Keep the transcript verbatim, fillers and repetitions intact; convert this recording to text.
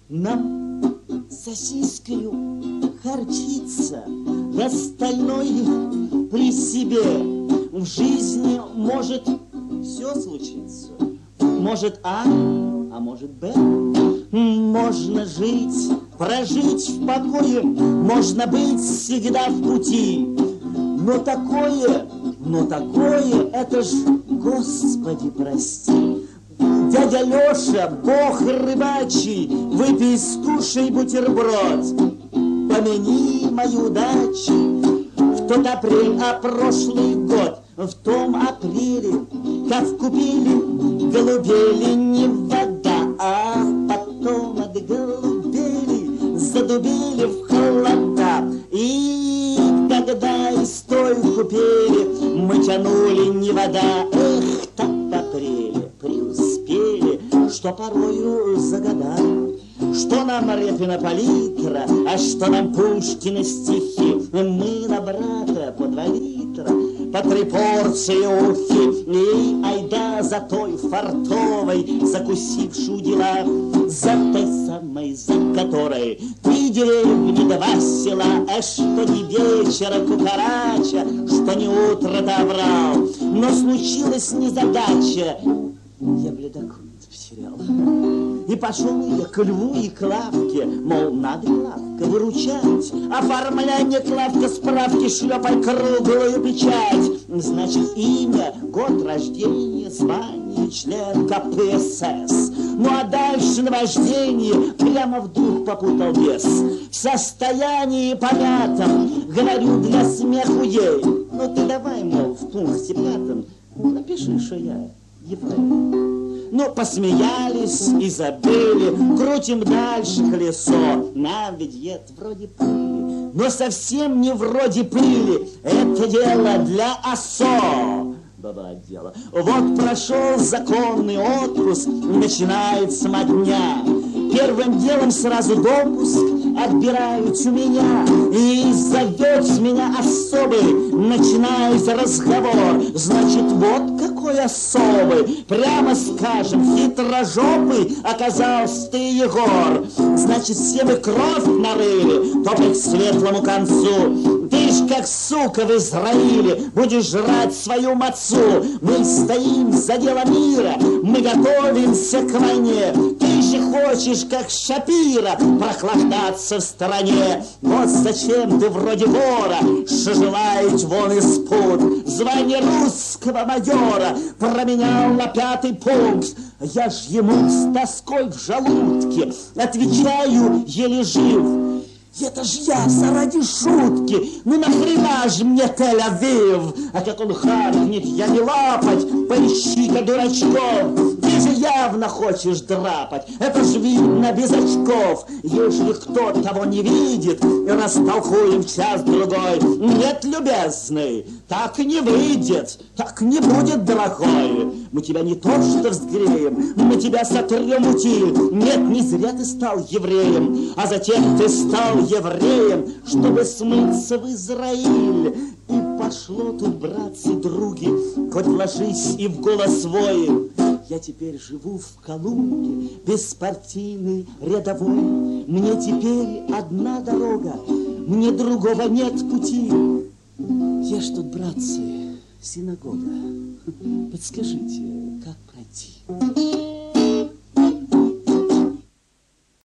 нам сосискою харчиться, остальной при себе. В жизни может все случиться. Может А, а может Б. Можно жить, прожить в покое, можно быть всегда в пути. Но такое, но такое, это ж, Господи, прости. Дядя Леша, бог рыбачий, выпей, скушай бутерброд. Помяни мою удачу в тот апрель, а прошлый год. В том апреле, как купили голубели, не вода, а потом от голубели задубели в холода. И когда из той купели мы тянули не вода, эх, так в апреле преуспели, что порою загадали. Что нам Репина палитра, а что нам Пушкина стихи. Мы на брата по два литра, по три порции ухи. И айда за той фартовой, закусившую дела, за той самой, за которой три деревни, два села, а что ни вечера кукарача, что ни утро добрал. Но случилась незадача, я бледокунд потерял. И пошел я к льву и к лавке, мол, надо лавка выручать. Оформляние клавка, справки, шлепай круглую печать. Значит, имя, год рождения, звание, член ка пэ эс эс. Ну а дальше наваждение прямо вдруг попутал вес. В состоянии помятом, говорю для смеху ей. Ну ты давай, мол, в пункте пятом напиши, что я еврей. Ну, посмеялись и забыли, крутим дальше колесо. Нам ведь ед вроде пыли, но совсем не вроде пыли. Это дело для осо. Баба отдела. Вот прошел законный отпуск, начинается модня. Первым делом сразу допуск отбирают у меня. И зовет меня особый, начинается разговор. Значит, вот какой особый, прямо скажем, хитрожопый оказался ты, Егор. Значит, все мы кровь нарыли, только к светлому концу. Ты ж как сука в Израиле будешь жрать свою мацу. Мы стоим за дело мира, мы готовимся к войне. Ты же хочешь, как Шапира, прохлаждаться в стороне. Вот зачем ты вроде вора, что желаете вон из пут. Звание русского майора променял на пятый пункт. Я ж ему с тоской в желудке отвечаю, еле жив. Это ж я заради шутки. Ну нахрена ж мне Тель-Авив? А как он харкнет, я не лапать. Поищи-ка дурачков. Ты же явно хочешь драпать. Это ж видно без очков. Если кто того не видит, растолкуем час-другой. Нет, любезный, так не выйдет, так не будет, дорогой. Мы тебя не то что взгреем, мы тебя сотрем утиль. Нет, не зря ты стал евреем, а затем ты стал евреем, чтобы смыться в Израиль. И пошло тут, братцы, други, хоть ложись и в голос свой. Я теперь живу в Колумбе, беспартийный, рядовой. Мне теперь одна дорога, мне другого нет пути. Я ж тут, братцы, синагога. Подскажите, как пройти?